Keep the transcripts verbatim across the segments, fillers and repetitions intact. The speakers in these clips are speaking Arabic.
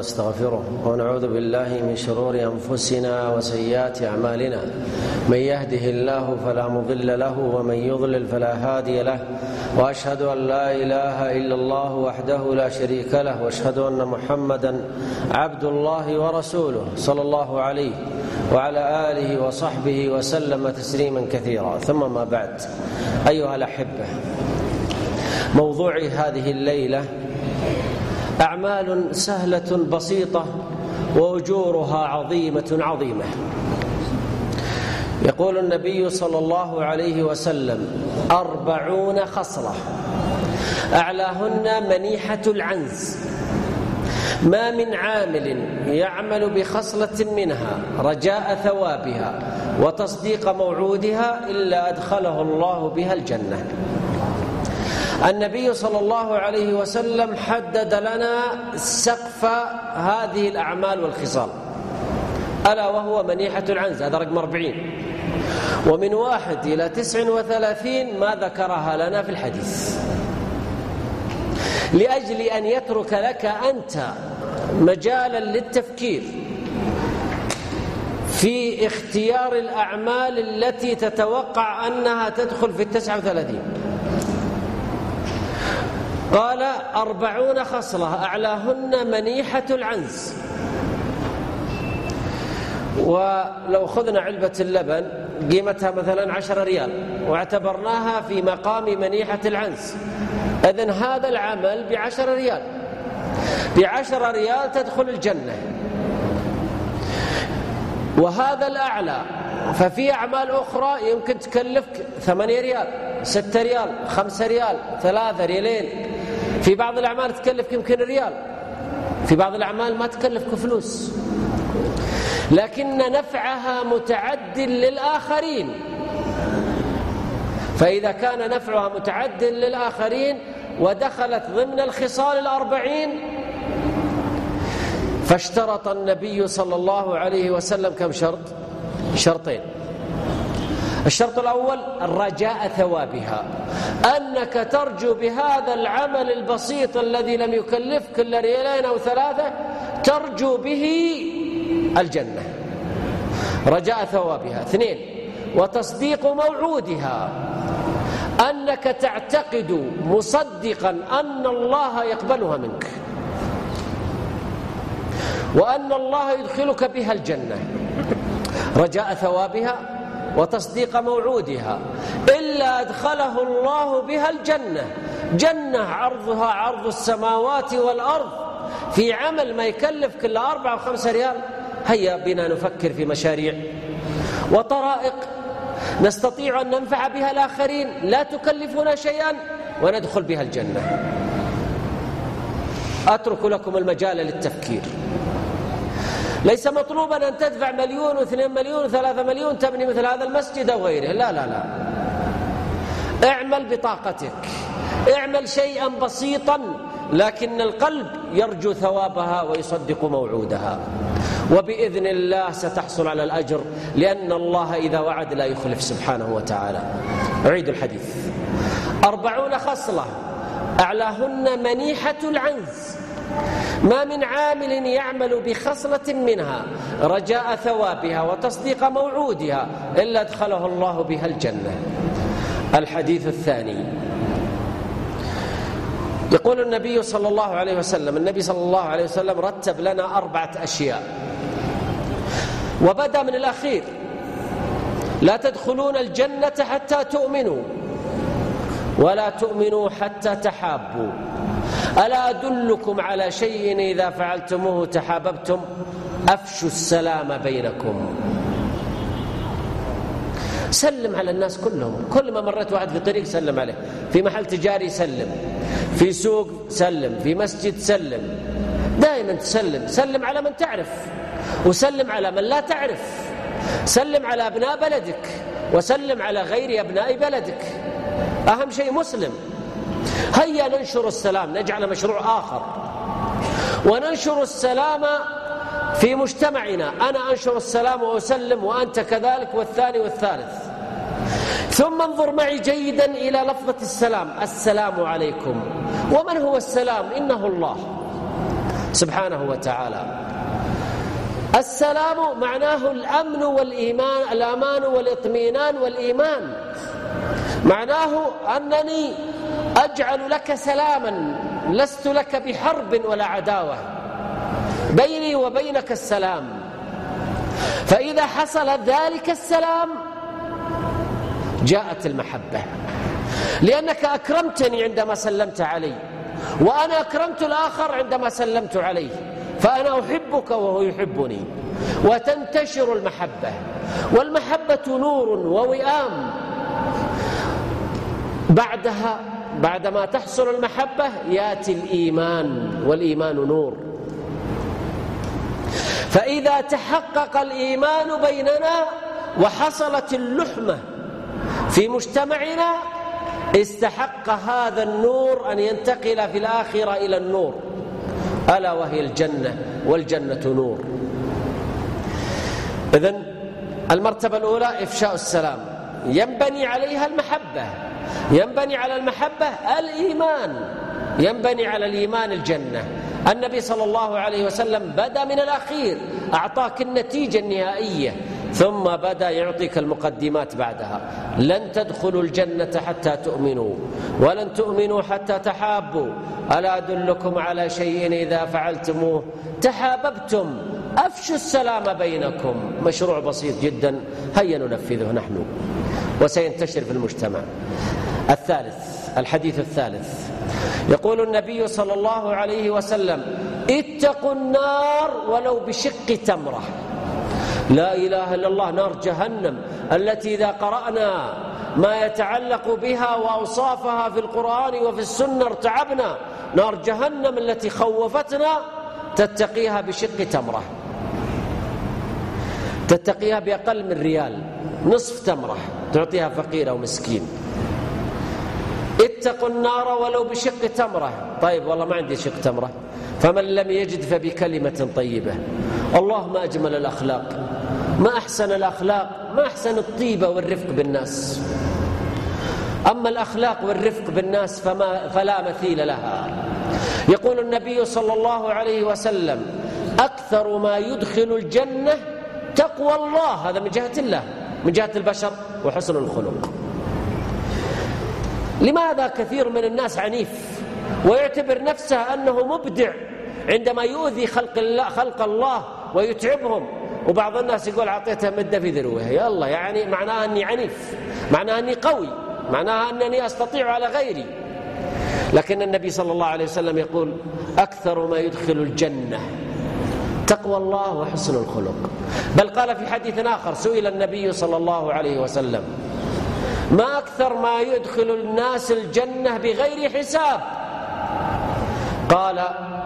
ونستغفره ونعوذ بالله من شرور أنفسنا وسيئات أعمالنا. من يهده الله فلا مضل له ومن يضلل فلا هادي له، وأشهد أن لا إله إلا الله وحده لا شريك له، وأشهد أن محمدا عبد الله ورسوله صلى الله عليه وعلى آله وصحبه وسلم تسليما كثيرا. ثم ما بعد، أيها الأحبة، موضوع هذه الليلة أعمال سهلة بسيطة وأجورها عظيمة عظيمة. يقول النبي صلى الله عليه وسلم: أربعون خصلة أعلاهن منيحة العنز، ما من عامل يعمل بخصلة منها رجاء ثوابها وتصديق موعودها إلا أدخله الله بها الجنة. النبي صلى الله عليه وسلم حدد لنا سقف هذه الأعمال والخصال، ألا وهو منيحة العنز، هذا رقم أربعين، ومن واحد إلى تسع وثلاثين ما ذكرها لنا في الحديث، لأجل أن يترك لك أنت مجالا للتفكير في اختيار الأعمال التي تتوقع أنها تدخل في التسعة وثلاثين. قال: أربعون خصلة أعلاهن منيحة العنز. ولو خذنا علبة اللبن قيمتها مثلا عشرة ريال واعتبرناها في مقام منيحة العنز، إذن هذا العمل بعشرة ريال، بعشرة ريال تدخل الجنة. وهذا الأعلى، ففي أعمال أخرى يمكن تكلفك ثمانية ريال، ستة ريال، خمسة ريال، ثلاثة ريالين. في بعض الأعمال تكلفك يمكن ريال، في بعض الأعمال ما تكلفك فلوس، لكن نفعها متعد للآخرين. فإذا كان نفعها متعد للآخرين ودخلت ضمن الخصال الأربعين، فاشترط النبي صلى الله عليه وسلم كم شرط؟ شرطين. الشرط الأول الرجاء ثوابها، أنك ترجو بهذا العمل البسيط الذي لم يكلفك إلا ريالين أو ثلاثة، ترجو به الجنة، رجاء ثوابها. اثنين، وتصديق موعودها، أنك تعتقد مصدقا أن الله يقبلها منك وأن الله يدخلك بها الجنة، رجاء ثوابها وتصديق موعودها، إلا أدخله الله بها الجنة، جنة عرضها عرض السماوات والأرض، في عمل ما يكلف كل أربعة وخمسة ريال. هيا بنا نفكر في مشاريع وطرائق نستطيع أن ننفع بها الآخرين، لا تكلفنا شيئا وندخل بها الجنة. أترك لكم المجال للتفكير. ليس مطلوبا أن تدفع مليون واثنين مليون وثلاثة مليون تبني مثل هذا المسجد أو غيره، لا لا لا. اعمل بطاقتك، اعمل شيئا بسيطا، لكن القلب يرجو ثوابها ويصدق موعودها، وبإذن الله ستحصل على الأجر، لأن الله إذا وعد لا يخلف سبحانه وتعالى. أعيد الحديث: أربعون خصلة أعلاهن منيحة العنز، ما من عامل يعمل بخصلة منها رجاء ثوابها وتصديق موعودها إلا أدخله الله بها الجنة. الحديث الثاني، يقول النبي صلى الله عليه وسلم، النبي صلى الله عليه وسلم رتب لنا أربعة أشياء وبدأ من الأخير: لا تدخلون الجنة حتى تؤمنوا، ولا تؤمنوا حتى تحابوا، ألا أدلكم على شيء إذا فعلتموه تحاببتم؟ أفشوا السلام بينكم. سلم على الناس كلهم، كل ما مرت واحد في طريق سلم عليه، في محل تجاري سلم، في سوق سلم، في مسجد سلم، دائما تسلم. سلم على من تعرف وسلم على من لا تعرف، سلم على أبناء بلدك وسلم على غير أبناء بلدك، أهم شيء مسلم. هيا ننشر السلام، نجعل مشروع آخر وننشر السلام في مجتمعنا، أنا أنشر السلام وأسلم وأنت كذلك والثاني والثالث. ثم انظر معي جيدا إلى لفظة السلام: السلام عليكم. ومن هو السلام؟ إنه الله. سبحانه وتعالى. السلام معناه الأمن والإيمان، الأمان والاطمئنان والإيمان، معناه أنني أجعل لك سلاما، لست لك بحرب ولا عداوة، بيني وبينك السلام. فإذا حصل ذلك السلام جاءت المحبة، لأنك أكرمتني عندما سلمت علي، وأنا أكرمت الآخر عندما سلمت عليه، فأنا أحبك وهو يحبني، وتنتشر المحبة. والمحبة نور ووئام. بعدها بعدما تحصل المحبة يأتي الإيمان، والإيمان نور. فإذا تحقق الإيمان بيننا وحصلت اللحمة في مجتمعنا استحق هذا النور أن ينتقل في الآخرة إلى النور، ألا وهي الجنة، والجنة نور. إذن المرتبة الأولى إفشاء السلام، ينبني عليها المحبة، ينبني على المحبة الإيمان، ينبني على الإيمان الجنة. النبي صلى الله عليه وسلم بدأ من الأخير، أعطاك النتيجة النهائية، ثم بدأ يعطيك المقدمات بعدها. لن تدخلوا الجنة حتى تؤمنوا، ولن تؤمنوا حتى تحابوا، ألا أدلكم على شيء إذا فعلتموه تحاببتم، أفشوا السلام بينكم. مشروع بسيط جدا، هيا ننفذه نحن وسينتشر في المجتمع. الثالث، الحديث الثالث، يقول النبي صلى الله عليه وسلم: اتقوا النار ولو بشق تمرة. لا إله إلا الله، نار جهنم التي إذا قرأنا ما يتعلق بها وأوصافها في القرآن وفي السنة ارتعبنا. نار جهنم التي خوفتنا تتقيها بشق تمرة، تتقيها بأقل من ريال، نصف تمرة تعطيها فقير أو مسكين. اتقوا النار ولو بشق تمرة. طيب والله ما عندي شق تمرة، فمن لم يجد فبكلمة طيبة. الله ما أجمل الأخلاق، ما أحسن الأخلاق، ما أحسن الطيبة والرفق بالناس. أما الأخلاق والرفق بالناس فما فلا مثيل لها. يقول النبي صلى الله عليه وسلم: أكثر ما يدخل الجنة تقوى الله. هذا من جهة الله، من جهة البشر، وحسن الخلق. لماذا كثير من الناس عنيف ويعتبر نفسه أنه مبدع عندما يؤذي خلق الله, خلق الله ويتعبهم؟ وبعض الناس يقول أعطيتها مدة في ذروه، يلا يعني معناها أني عنيف، معناها أني قوي، معناها أنني أستطيع على غيري. لكن النبي صلى الله عليه وسلم يقول: أكثر ما يدخل الجنة تقوى الله وحسن الخلق. بل قال في حديث آخر، سئل النبي صلى الله عليه وسلم: ما أكثر ما يدخل الناس الجنة بغير حساب؟ قال: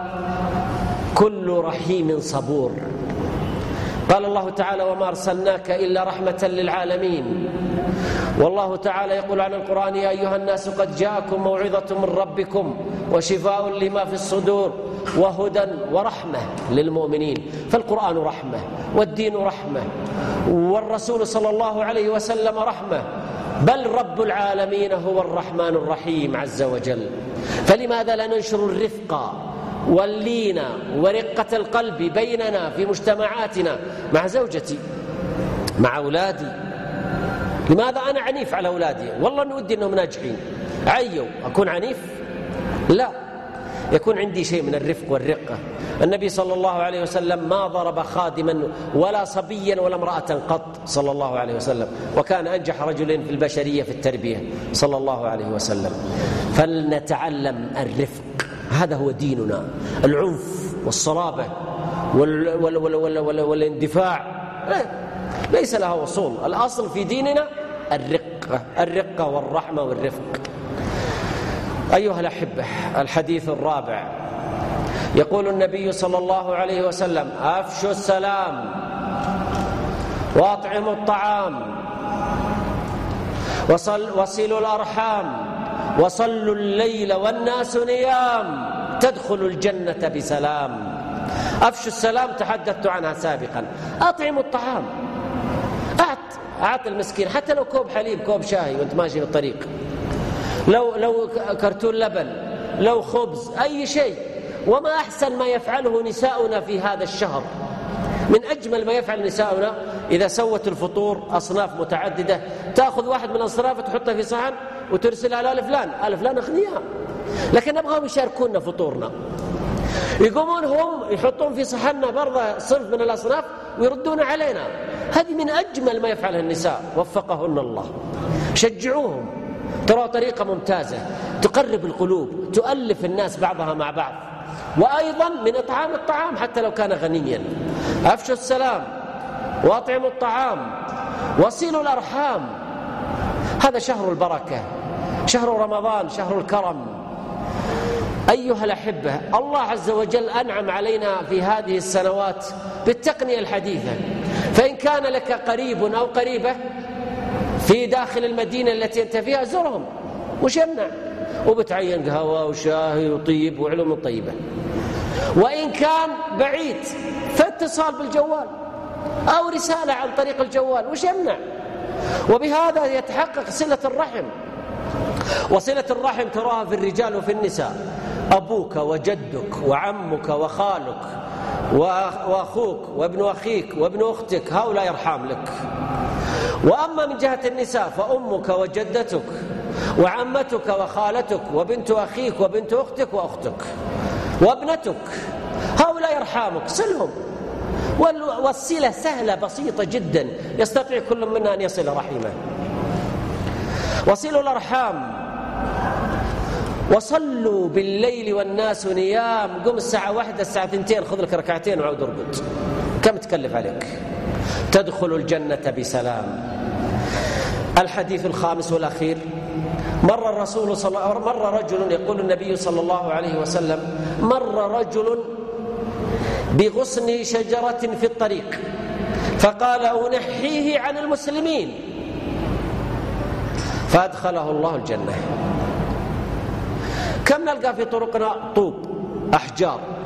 كل رحيم صبور. قال الله تعالى: وما أرسلناك إلا رحمة للعالمين. والله تعالى يقول عن القرآن: يا أيها الناس قد جاءكم موعظة من ربكم وشفاء لما في الصدور وهدى ورحمة للمؤمنين. فالقرآن رحمة، والدين رحمة، والرسول صلى الله عليه وسلم رحمة، بل رب العالمين هو الرحمن الرحيم عز وجل. فلماذا لا ننشر الرفق واللين ورقة القلب بيننا في مجتمعاتنا، مع زوجتي، مع أولادي؟ لماذا أنا عنيف على أولادي؟ والله نودي أنهم ناجحين، عيوا أكون عنيف؟ لا، يكون عندي شيء من الرفق والرقة. النبي صلى الله عليه وسلم ما ضرب خادما ولا صبيا ولا امرأة قط صلى الله عليه وسلم، وكان أنجح رجل في البشرية في التربية صلى الله عليه وسلم. فلنتعلم الرفق، هذا هو ديننا. العنف والصلابة وال وال وال وال وال والاندفاع ليس لها وصول. الأصل في ديننا الرقة، الرقة والرحمة والرفق. أيها الأحبة، الحديث الرابع، يقول النبي صلى الله عليه وسلم: أفشوا السلام وأطعموا الطعام وصل وصلوا الأرحام وصلوا الليل والناس نيام تدخلوا الجنة بسلام. أفشوا السلام تحدثت عنها سابقا. أطعموا الطعام، أعط أعط المسكين، حتى لو كوب حليب، كوب شاي وانت ماشي بالطريق، لو لو كرتون لبن، لو خبز، أي شيء، وما أحسن ما يفعله نساؤنا في هذا الشهر. من أجمل ما يفعل نساؤنا إذا سوت الفطور أصناف متعددة، تأخذ واحد من الأصناف تحطه في صحن وترسلها لآل فلان. آل فلان أغنياء، لكن نبغاهم يشاركونا فطورنا. يقومون هم يحطون في صحننا برضه صنف من الأصناف ويردون علينا. هذه من أجمل ما يفعلها النساء، وفقهن الله. شجعوهم، ترى طريقة ممتازة تقرب القلوب، تؤلف الناس بعضها مع بعض. وأيضا من إطعام الطعام حتى لو كان غنيا. أفشوا السلام وأطعموا الطعام وصلوا الأرحام. هذا شهر البركة، شهر رمضان، شهر الكرم. أيها الأحبة، الله عز وجل أنعم علينا في هذه السنوات بالتقنية الحديثة. فإن كان لك قريب أو قريبة في داخل المدينة التي أنت فيها زرهم وش يمنع، وبتعين قهوة وشاهي وطيب وعلوم طيبة. وإن كان بعيد فاتصال بالجوال أو رسالة عن طريق الجوال وش يمنع. وبهذا يتحقق صلة الرحم. وصلة الرحم تراها في الرجال وفي النساء. أبوك وجدك وعمك وخالك وأخوك وابن أخيك وابن أختك، هؤلاء يرحم لك. وأما من جهة النساء فأمك وجدتك وعمتك وخالتك وبنت أخيك وبنت أختك وأختك وابنتك، هؤلاء يرحمك، صلهم. والصلة سهلة بسيطة جدا، يستطيع كل منا أن يصل رحمه. وصلوا الأرحام. وصلوا بالليل والناس نيام. قم الساعة واحدة الساعة ثنتين، خذ لك ركعتين وعود ارقد. كم تكلف عليك؟ تدخل الجنة بسلام. الحديث الخامس والأخير، مر الرسول صلى مر رجل، يقول النبي صلى الله عليه وسلم: مر رجل بغصن شجرة في الطريق فقال: أنحيه عن المسلمين، فأدخله الله الجنة. كم نلقى في طرقنا طوب، أحجار،